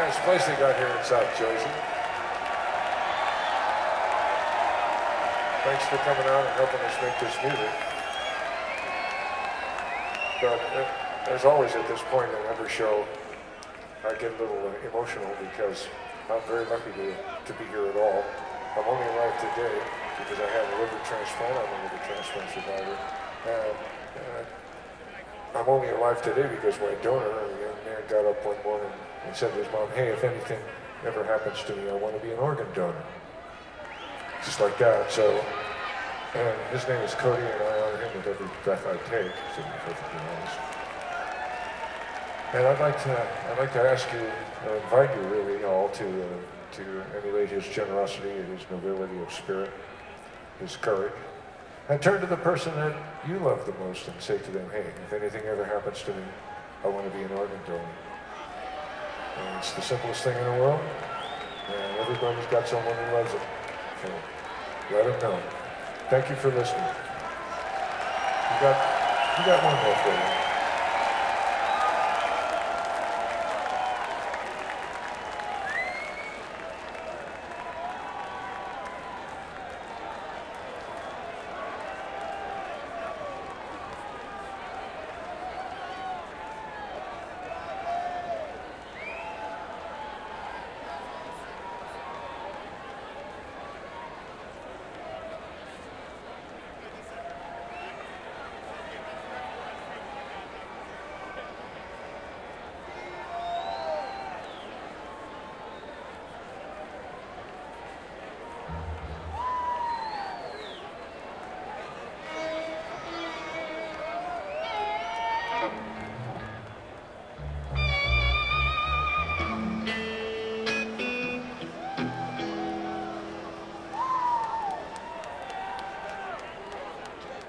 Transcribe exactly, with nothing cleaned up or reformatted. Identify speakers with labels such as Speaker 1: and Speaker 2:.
Speaker 1: Nice place they got here in South Jersey. Thanks for coming out and helping us make this music. But uh, as always at this point in every show, I get a little uh, emotional because I'm very lucky to, to be here at all. I'm only alive today because I had a liver transplant. I'm a liver transplant survivor. And uh, I'm only alive today because my donor, a young man, got up one morning and said to his mom, hey, if anything ever happens to me, I want to be an organ donor. Just like that. So, and his name is Cody, and I honor him with every breath I take, to be perfectly honest. And I'd like to, I'd like to ask you, uh, invite you really all to, uh, to emulate his generosity and his nobility of spirit, his courage, and turn to the person that you love the most and say to them, hey, if anything ever happens to me, I want to be an organ donor. And it's the simplest thing in the world, and everybody's got someone who loves it. So let them know. Thank you for listening. You got, you got one more for you.